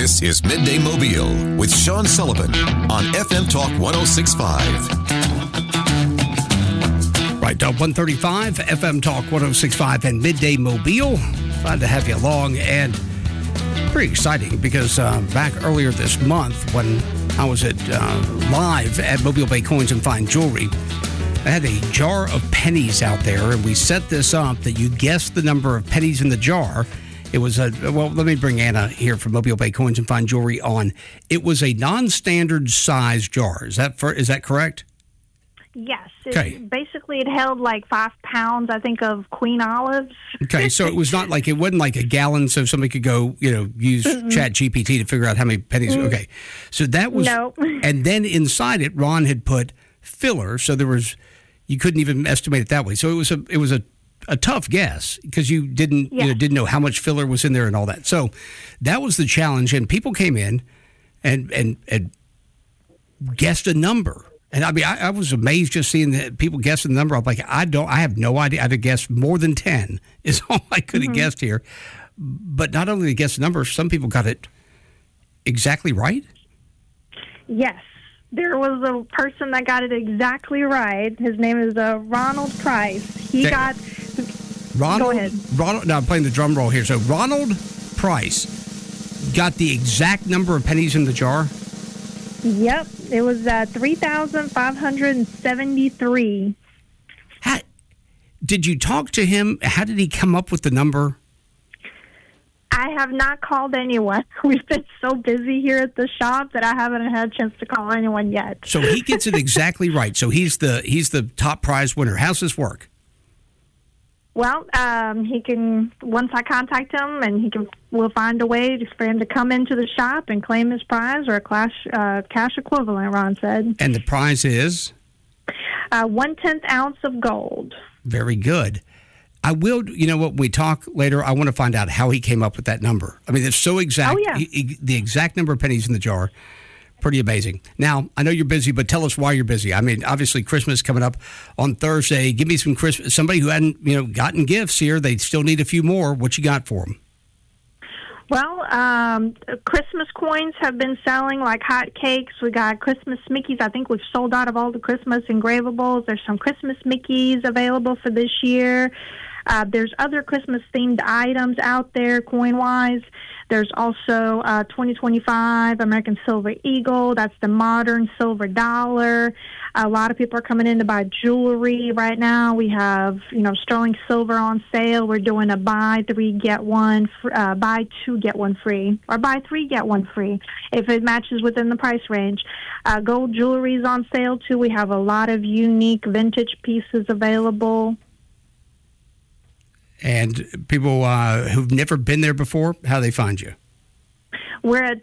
This is Midday Mobile with Sean Sullivan on FM Talk 106.5. Right, 135, FM Talk 106.5 and Midday Mobile. Glad to have you along, and pretty exciting because back earlier this month when I was live at Mobile Bay Coins and Fine Jewelry, I had a jar of pennies out there, and we set this up that you guess the number of pennies in the jar. It was let me bring Anna here from Mobile Bay Coins and Fine Jewelry on. It was a non-standard size jar. Is that correct? Yes. Okay. Basically, it held like 5 pounds, I think, of Queen Olives. Okay, so it wasn't like a gallon, so somebody could go, use Chat GPT to figure out how many pennies. Okay, so that was, no. And then inside it, Ron had put filler, so you couldn't even estimate it that way. So it was a tough guess because you didn't know how much filler was in there and all that. So that was the challenge, and people came in and guessed a number. And I mean, I was amazed just seeing that people guessing the number. I'm like, I have no idea. I'd have guessed more than 10 is all I could have guessed here. But not only to guess the number, some people got it exactly right. Yes. There was a person that got it exactly right. His name is Ronald Price. Go ahead. Ronald. Now I'm playing the drum roll here. So Ronald Price got the exact number of pennies in the jar. Yep, it was 3,573. Did you talk to him? How did he come up with the number? I have not called anyone. We've been so busy here at the shop that I haven't had a chance to call anyone yet. So he gets it exactly right. So he's the top prize winner. How's this work? Well, he can, once I contact him, and we'll find a way for him to come into the shop and claim his prize, or a cash equivalent, Ron said. And the prize is? 1/10 ounce of gold. Very good. I will, when we talk later, I want to find out how he came up with that number. I mean, it's so exact. Oh, yeah. The exact number of pennies in the jar. Pretty amazing. Now, I know you're busy, but tell us why you're busy. I mean, obviously, Christmas coming up on Thursday. Give me some Christmas. Somebody who hadn't, gotten gifts here, they still need a few more. What you got for them? Well, Christmas coins have been selling like hotcakes. We got Christmas Mickeys. I think we've sold out of all the Christmas engravables. There's some Christmas Mickeys available for this year. There's other Christmas-themed items out there, coin-wise. There's also 2025 American Silver Eagle. That's the modern silver dollar. A lot of people are coming in to buy jewelry right now. We have, sterling silver on sale. We're doing a buy 3 get 1, buy 2 get 1 free, or buy 3 get 1 free if it matches within the price range. Gold jewelry is on sale too. We have a lot of unique vintage pieces available. And people who've never been there before, how do they find you? We're at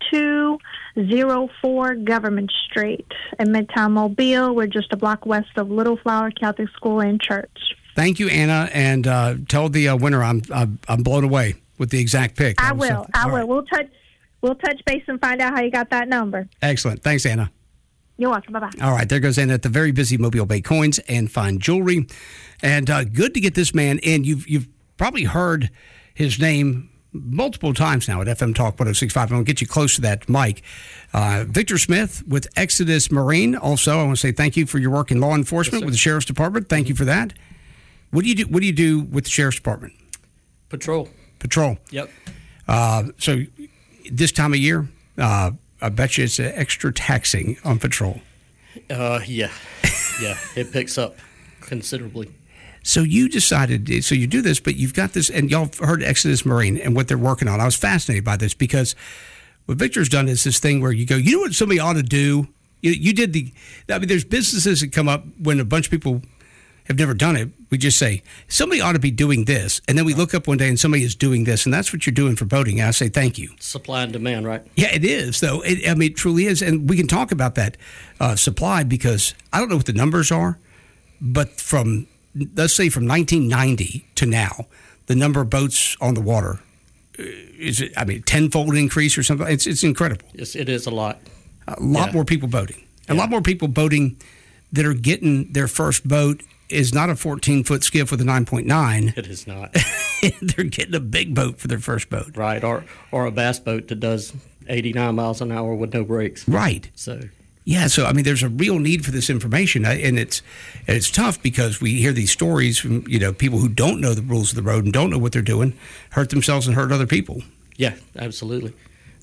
2204 Government Street in Midtown Mobile. We're just a block west of Little Flower Catholic School and Church. Thank you, Anna, and tell the winner I'm blown away with the exact pick. I will. Right. We'll touch base and find out how you got that number. Excellent. Thanks, Anna. You're welcome. Bye-bye. All right, there goes Anna at the very busy Mobile Bay Coins and Fine Jewelry. And good to get this man in. You've probably heard his name multiple times now at FM Talk 106.5. I'm going to get you close to that mic. Victor Smith with Exodus Marine. Also, I want to say thank you for your work in law enforcement with the Sheriff's Department. Thank you for that. What do you do? What do you do with the Sheriff's Department? Patrol. Yep. So this time of year, I bet you it's extra taxing on patrol. Yeah, it picks up considerably. So you decided, so you do this, but you've got this, and y'all heard Exodus Marine and what they're working on. I was fascinated by this because what Victor's done is this thing where you go, you know what somebody ought to do? You did there's businesses that come up when a bunch of people have never done it. We just say, somebody ought to be doing this. And then we look up one day and somebody is doing this. And that's what you're doing for boating. And I say, thank you. Supply and demand, right? Yeah, it is, though. It truly is. And we can talk about that supply because I don't know what the numbers are, but let's say from 1990 to now, the number of boats on the water, tenfold increase or something. It's incredible. Yes, it is a lot. A lot more people boating. A lot more people boating that are getting their first boat is not a 14-foot skiff with a 9.9. It is not. They're getting a big boat for their first boat. Right, or a bass boat that does 89 miles an hour with no brakes. Right. So yeah, so I mean, there's a real need for this information, and it's tough because we hear these stories from people who don't know the rules of the road and don't know what they're doing, hurt themselves and hurt other people. Yeah, absolutely.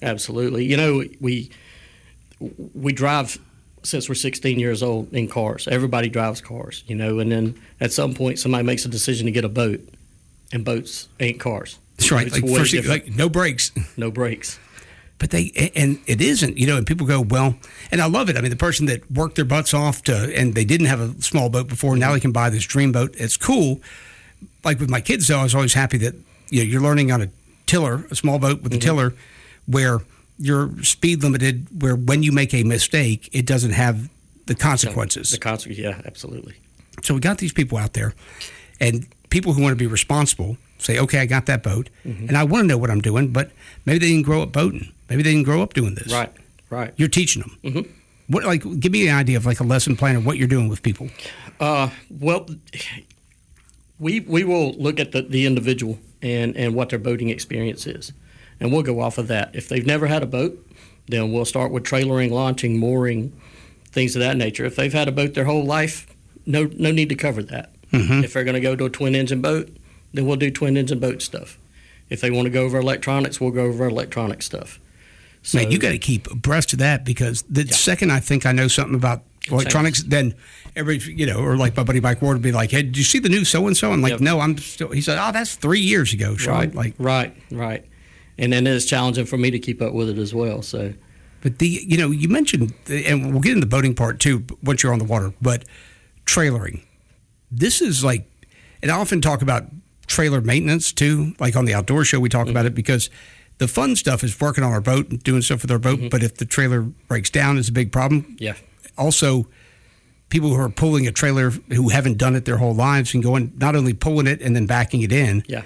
We drive since we're 16 years old in cars. Everybody drives cars, and then at some point somebody makes a decision to get a boat, and boats ain't cars. That's right. It's like first, like no brakes. No brakes. But and it isn't, and people go, well, and I love it. I mean, the person that worked their butts off and they didn't have a small boat before, now they can buy this dream boat. It's cool. Like with my kids, though, I was always happy that you're learning on a tiller, a small boat with a tiller, where you're speed limited, where when you make a mistake, it doesn't have the consequences. Yeah, absolutely. So we got these people out there, and people who want to be responsible say, okay, I got that boat, and I want to know what I'm doing, but maybe they didn't grow up boating. Maybe they didn't grow up doing this. Right. You're teaching them. What, give me an idea of like a lesson plan of what you're doing with people. Well, we will look at the individual and what their boating experience is, and we'll go off of that. If they've never had a boat, then we'll start with trailering, launching, mooring, things of that nature. If they've had a boat their whole life, no need to cover that. If they're going to go to a twin-engine boat, then we'll do twin-engine boat stuff. If they want to go over electronics, we'll go over electronic stuff. So, man, you got to keep abreast of that, because the second I think I know something about electronics, then or like my buddy Mike Ward would be like, hey, did you see the new so-and-so? I'm like, no, I'm still, he said, oh, that's 3 years ago, Sean. Right. And then it's challenging for me to keep up with it as well. So, but you mentioned, and we'll get into the boating part too once you're on the water, but trailering. This is like, and I often talk about trailer maintenance too, like on the outdoor show we talk about it, because the fun stuff is working on our boat and doing stuff with our boat, but if the trailer breaks down, it's a big problem. Yeah. Also, people who are pulling a trailer who haven't done it their whole lives and going, not only pulling it and then backing it in. Yeah.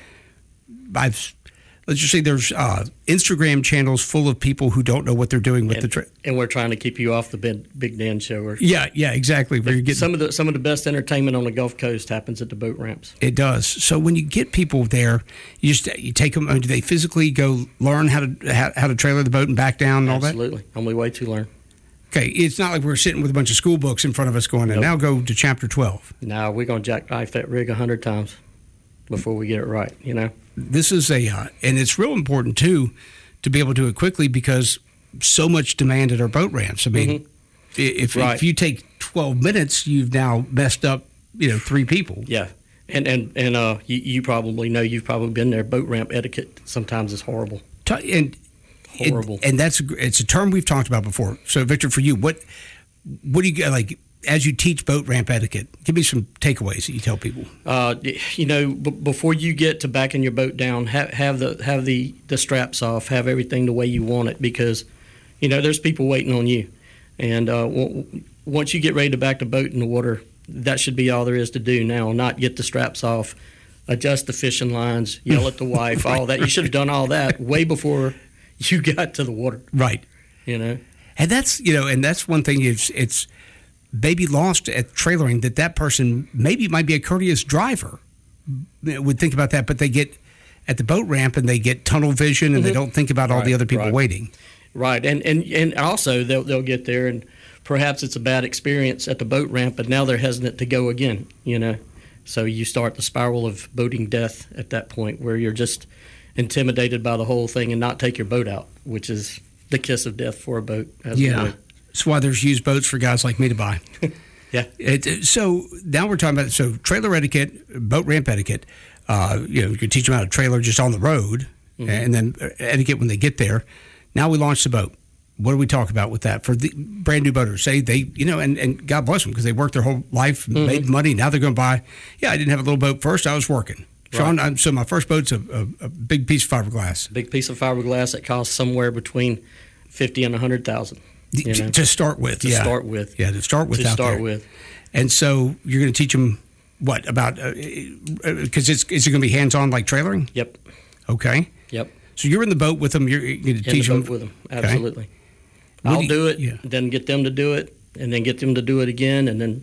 Let's just say there's Instagram channels full of people who don't know what they're doing with the trailer. And we're trying to keep you off the Big Dan show. Yeah, exactly. Where you're getting some of the best entertainment on the Gulf Coast happens at the boat ramps. It does. So when you get people there, you take them. Do they physically go learn how to trailer the boat and back down and all that? Absolutely. Only way to learn. Okay, it's not like we're sitting with a bunch of school books in front of us going, and now go to chapter 12. No, we're going to jackknife that rig 100 times before we get it right, This is and it's real important, too, to be able to do it quickly, because so much demand at our boat ramps. I mean, if you take 12 minutes, you've now messed up, 3 people. Yeah. And you probably know, you've probably been there. Boat ramp etiquette sometimes is horrible. Horrible. And it's a term we've talked about before. So, Victor, for you, what do you like as you teach boat ramp etiquette? Give me some takeaways that you tell people. Before you get to backing your boat down, have the straps off, have everything the way you want it, because there's people waiting on you. And once you get ready to back the boat in the water, that should be all there is to do now. Not get the straps off, adjust the fishing lines, yell at the wife, all that. You should have done all that way before you got to the water. Right. And that's one thing it's maybe lost at trailering, that person maybe might be a courteous driver, would think about that, but they get at the boat ramp and they get tunnel vision and they don't think about all the other people waiting. Right. And also they'll get there and perhaps it's a bad experience at the boat ramp, but now they're hesitant to go again, So you start the spiral of boating death at that point, where you're just intimidated by the whole thing and not take your boat out, which is the kiss of death for a boat. That's why there's used boats for guys like me to buy. Yeah. So now we're talking about trailer etiquette, boat ramp etiquette. You can teach them how to trailer just on the road, and then etiquette when they get there. Now we launch the boat. What do we talk about with that for the brand new boaters? Say they, and God bless them, because they worked their whole life, made money. Now they're going to buy. Yeah, I didn't have a little boat first. I was working. Sean, right. So my first boat's a big piece of fiberglass. Big piece of fiberglass that costs somewhere between $50,000 and $100,000. To start with. To start with. Yeah, to start with. And so you're going to teach them what about? Because is it going to be hands-on like trailering? Yep. Okay. Yep. So you're in the boat with them. You're going to teach them. In the boat with them. Absolutely. Okay. I'll do it, then get them to do it, and then get them to do it again, and then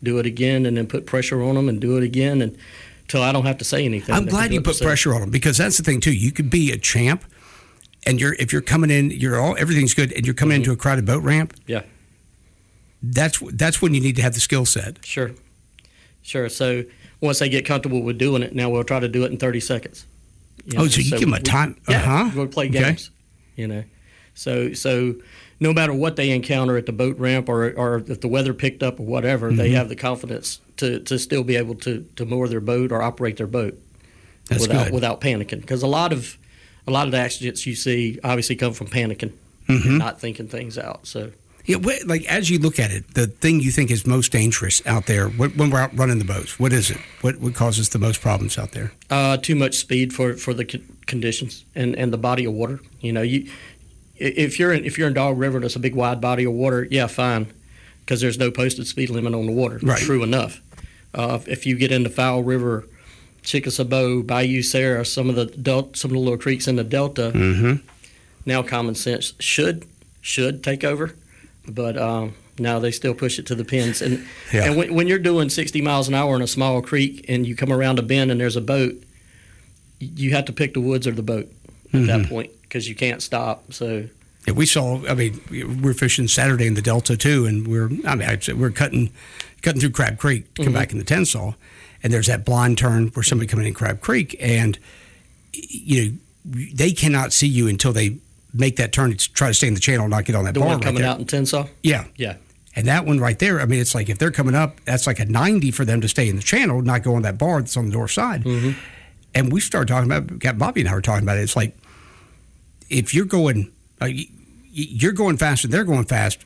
do it again, and then put pressure on them and do it again, and until I don't have to say anything. I'm glad you put pressure on them, because that's the thing too. You could be a champ, and if you're coming in, everything's good, and you're coming into a crowded boat ramp. Yeah, that's when you need to have the skill set. Sure. So once they get comfortable with doing it, now we'll try to do it in 30 seconds. So you give them a time? Yeah, we'll play games. Okay. So no matter what they encounter at the boat ramp, or if the weather picked up or whatever, they have the confidence to still be able to moor their boat or operate their boat without panicking. Because a lot of the accidents you see obviously come from panicking, and not thinking things out. So yeah, as you look at it, the thing you think is most dangerous out there when we're out running the boats, what is it? What causes the most problems out there? Too much speed for the conditions and the body of water. If you're in Dog River, that's a big wide body of water. Yeah, fine, because there's no posted speed limit on the water. Right. True enough. If you get into Fowl River, Chickasaw, Bayou Sarah, some of the little creeks in the Delta, now common sense should take over, but now they still push it to the pins. And when you're doing 60 miles an hour in a small creek and you come around a bend and there's a boat, you have to pick the woods or the boat at that point, because you can't stop. So yeah, we're fishing Saturday in the Delta too, and we're cutting through Crab Creek to come back in the Tensas, and there's that blind turn where somebody coming in Crab Creek, and they cannot see you until they make that turn to try to stay in the channel and not get on that bar. The one coming out in Tensas? Yeah. And that one right there, it's like if they're coming up, that's like a 90 for them to stay in the channel, not go on that bar that's on the north side. And we started talking about, Captain Bobby and I were talking about it. It's like, if you're going fast and they're going fast,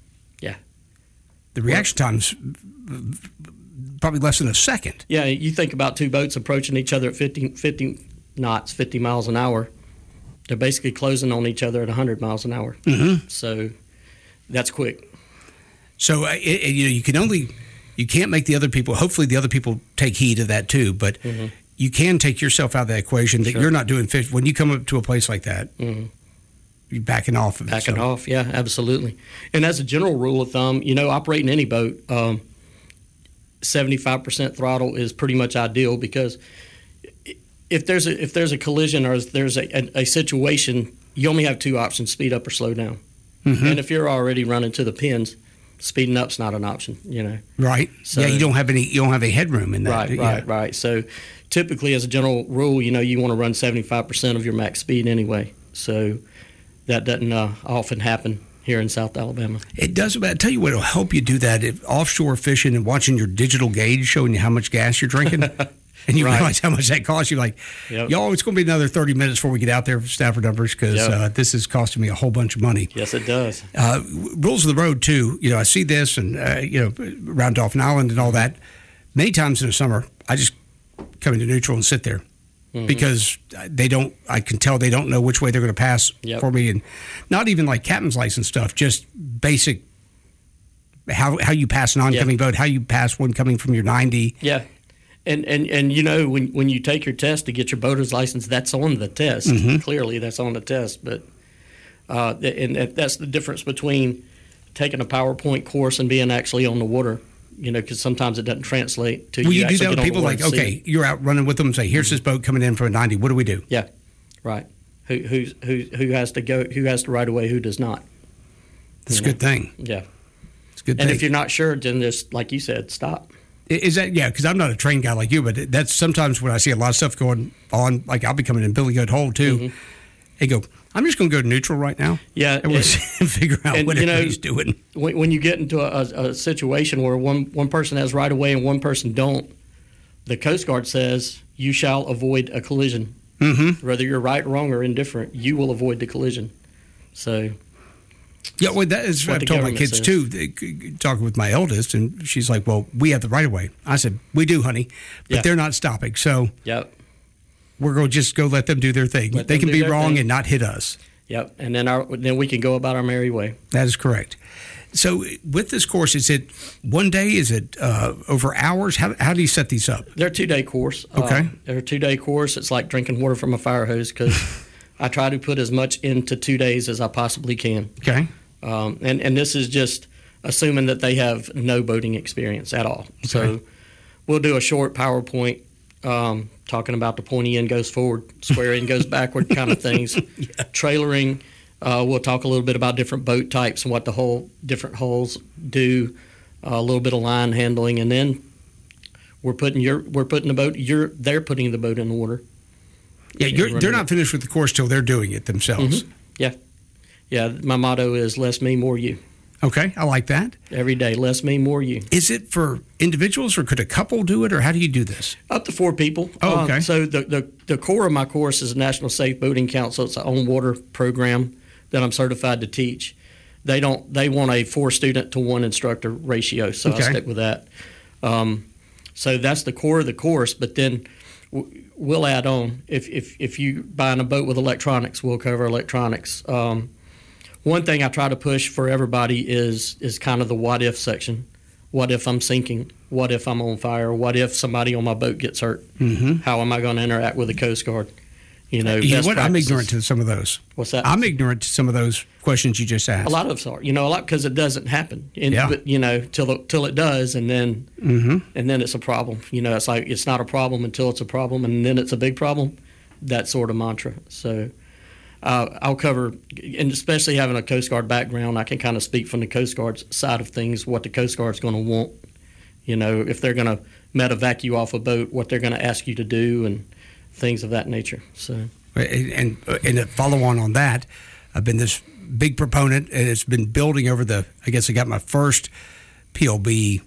the reaction time's probably less than a second. Yeah, you think about two boats approaching each other at 50 knots, 50 miles an hour. They're basically closing on each other at 100 miles an hour. So that's quick. So you can't make the other people. Hopefully, the other people take heed of that too. But you can take yourself out of that equation. That you're not doing fish when you come up to a place like that. You're backing off of it. Backing off, yeah, absolutely. And as a general rule of thumb, operating any boat, 75% throttle is pretty much ideal, because if there's a collision or if there's a situation, you only have two options: speed up or slow down. And if you're already running to the pins, speeding up's not an option. Right. So, you don't have a headroom in that. Right. So typically, as a general rule, you want to run 75% of your max speed anyway. So that doesn't often happen here in South Alabama. It does, but I tell you what will help you do that: if offshore fishing and watching your digital gauge showing you how much gas you're drinking. And you realize how much that costs you. Like, y'all, it's going to be another 30 minutes before we get out there for Stafford numbers, because this is costing me a whole bunch of money. Yes, it does. Rules of the road, too. I see this and, around Dolphin Island and all that. Many times in the summer, I just come into neutral and sit there because I can tell they don't know which way they're going to pass for me. And not even like captain's license stuff, just basic how you pass an oncoming boat, how you pass one coming from your 90. Yeah. And when you take your test to get your boater's license, that's on the test. Clearly, that's on the test. But and that's the difference between taking a PowerPoint course and being actually on the water. Because sometimes it doesn't translate to. Will you do that with people like, okay, you're out running with them and say, here's this boat coming in from a 90. What do we do? Yeah, right. Who has to go? Who has to ride away? Who does not? That's a good thing. Yeah, it's a good thing. And if you're not sure, then just like you said, stop. Is that, because I'm not a trained guy like you, but that's sometimes when I see a lot of stuff going on, like I'll be coming in Billy Goat Hole too, and go, I'm just going to go to neutral right now. Yeah. And we'll figure out what everybody's doing. When you get into a situation where one person has right of way and one person don't, the Coast Guard says you shall avoid a collision. Whether you're right, wrong, or indifferent, you will avoid the collision. So... Yeah, well, that is what I've told my kids says. Too. Talking with my eldest, and she's like, "Well, we have the right of way." I said, "We do, honey, but they're not stopping." So, we're going to just go let them do their thing. They can be wrong and not hit us. Yep, and then we can go about our merry way. That is correct. So, with this course, is it one day? Is it over hours? How do you set these up? They're a 2-day course. Okay, they're a 2-day course. It's like drinking water from a fire hose, because I try to put as much into 2 days as I possibly can. Okay. And this is just assuming that they have no boating experience at all. Okay. So we'll do a short PowerPoint talking about the pointy end goes forward, square end goes backward kind of things. Yeah. Trailering, we'll talk a little bit about different boat types and what the different hulls do, a little bit of line handling, and then they're putting the boat in the water. Yeah, they're not finished with the course till they're doing it themselves. Mm-hmm. Yeah. My motto is less me, more you. Okay, I like that. Every day, less me, more you. Is it for individuals, or could a couple do it, or how do you do this? Up to 4 people. Oh, okay. So the core of my course is National Safe Boating Council. It's an on-water program that I'm certified to teach. They want a 4 student to 1 instructor ratio, so I stick with that. So that's the core of the course, but then we'll add on. If you buying a boat with electronics, we'll cover electronics. One thing I try to push for everybody is kind of the what if section. What if I'm sinking? What if I'm on fire? What if somebody on my boat gets hurt? Mm-hmm. How am I going to interact with the Coast Guard? You know what? Practices. I'm ignorant to some of those. What's that? I'm ignorant to some of those questions you just asked. A lot of us are. because it doesn't happen. But, till it does, and then it's a problem. It's like it's not a problem until it's a problem, and then it's a big problem. That sort of mantra. So I'll cover, and especially having a Coast Guard background, I can kind of speak from the Coast Guard's side of things, what the Coast Guard's going to want. If they're going to medevac you off a boat, what they're going to ask you to do, and things of that nature. So, and a follow on that, I've been this big proponent, and it's been building over I guess I got my first PLB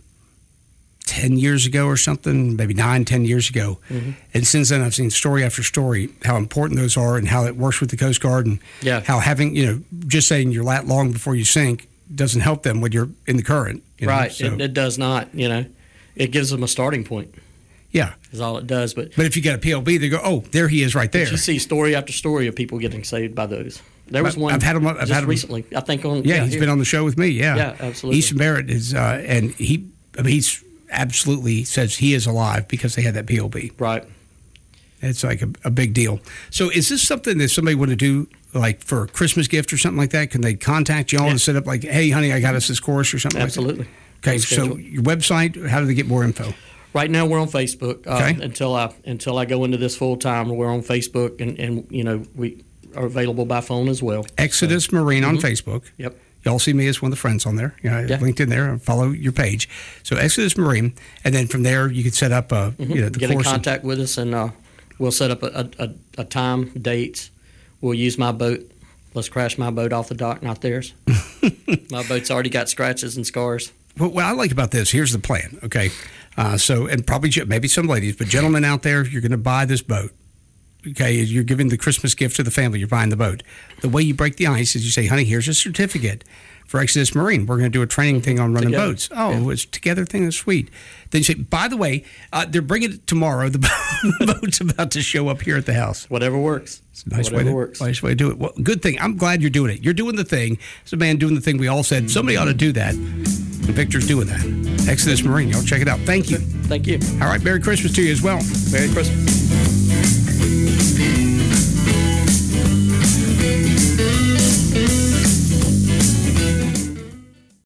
10 years ago or something, maybe 9-10 years ago. Mm-hmm. And since then, I've seen story after story how important those are and how it works with the Coast Guard, and how having, just saying you're lat long before you sink doesn't help them when you're in the current. Right. So, it does not, It gives them a starting point. Yeah. Is all it does. But if you get a PLB, they go, oh, there he is right there. You see story after story of people getting saved by those. There was one I've had him recently. I think on. Yeah, he's been on the show with me. Yeah. Yeah, absolutely. Easton Barrett is, and he's absolutely says he is alive because they had that PLB. Right. It's like a big deal. So is this something that somebody want to do, like for a Christmas gift or something like that? Can they contact y'all and set up like, hey, honey, I got us this course or something Absolutely. like that? Okay, so your website, how do they get more info? Right now we're on Facebook. Until I go into this full time, we're on Facebook, and we are available by phone as well. Exodus Marine on Facebook. Yep. Y'all see me as one of the friends on there. I linked in there and follow your page. So Exodus Marine, and then from there you can set up the get course. In contact with us, and we'll set up a time, dates. We'll use my boat. Let's crash my boat off the dock, not theirs. My boat's already got scratches and scars. Well, what I like about this, here's the plan, okay? And probably maybe some ladies, but gentlemen out there, you're going to buy this boat, okay? You're giving the Christmas gift to the family. You're buying the boat. The way you break the ice is you say, honey, here's a certificate for Exodus Marine. We're going to do a training thing on running boats. Oh, it's a together thing. That's sweet. Then you say, by the way, they're bringing it tomorrow. The boat's about to show up here at the house. Whatever works. It's a nice way to do it. Well, good thing. I'm glad you're doing it. You're doing the thing. It's a man doing the thing we all said. Somebody ought to do that. And Victor's doing that. Exodus Marine. Y'all check it out. Thank you. Thank you. All right. Merry Christmas to you as well. Merry Christmas.